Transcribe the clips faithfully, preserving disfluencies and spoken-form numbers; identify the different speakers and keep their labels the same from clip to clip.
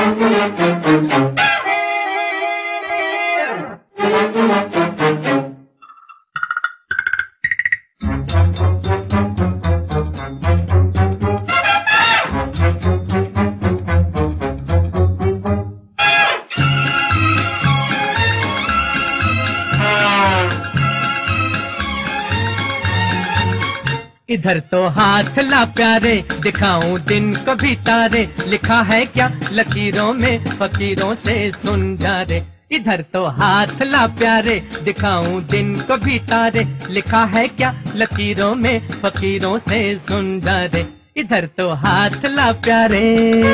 Speaker 1: इधर तो हाथ ला प्यारे, दिखाऊं दिन को भी तारे, लिखा है क्या लकीरों में फकीरों से सुन जा रे। इधर तो हाथ ला प्यारे, दिखाऊं दिन को भी तारे, लिखा है क्या लकीरों में फकीरों से सुन जा रे। इधर तो हाथ ला प्यारे।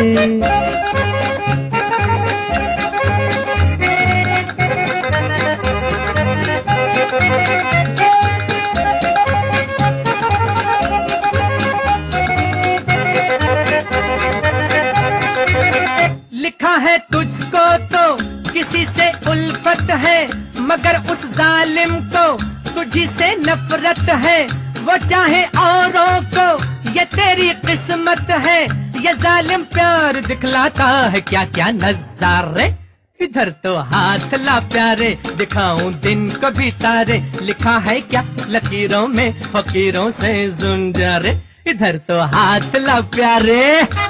Speaker 1: लिखा है तुझको तो किसी से उल्फत है, मगर उस जालिम को तुझी से नफरत है। वो चाहे औरों को, ये तेरी किस्मत है, ये जालिम प्यार दिखलाता है क्या क्या नजारे। इधर तो हाथ ला प्यारे, दिखाऊं दिन को भी तारे, लिखा है क्या लकीरों में फकीरों से सुन जा रे। इधर तो हाथ ला प्यारे।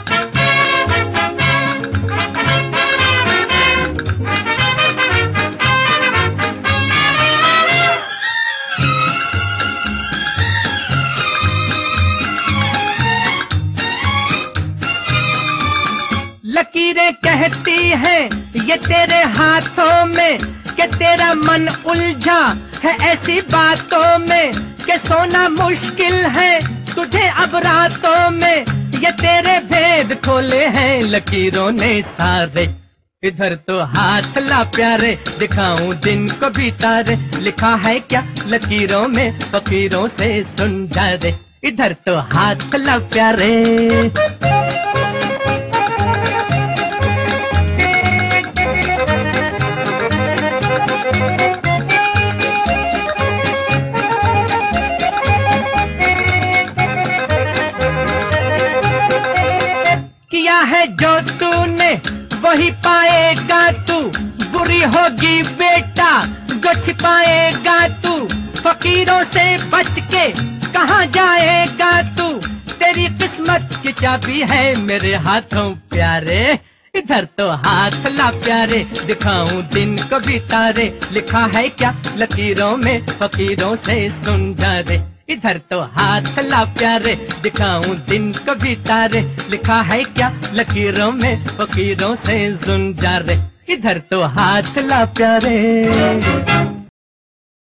Speaker 1: लकीरें कहती हैं ये तेरे हाथों में, कि तेरा मन उलझा है ऐसी बातों में, कि सोना मुश्किल है तुझे अब रातों में। ये तेरे भेद खोले हैं लकीरों ने सारे। इधर तो हाथ ला प्यारे, दिखाऊं दिन को भी तारे, लिखा है क्या लकीरों में फकीरों से सुन जा रे। इधर तो हाथ ला प्यारे। किया है जो तूने वही पाएगा तू, बुरी होगी बेटा जो छिपाएगा तू। फकीरों से बच के कहाँ जाएगा तू, तेरी किस्मत की चाबी है मेरे हाथों प्यारे। इधर तो हाथ ला प्यारे, दिखाऊं दिन को भी तारे, लिखा है क्या लकीरों में फकीरों से सुन जा रे। इधर तो हाथ ला प्यारे, दिखाऊं दिन को भी तारे, लिखा है क्या लकीरों में फकीरों से सुन जा रे। इधर तो हाथ ला प्यारे।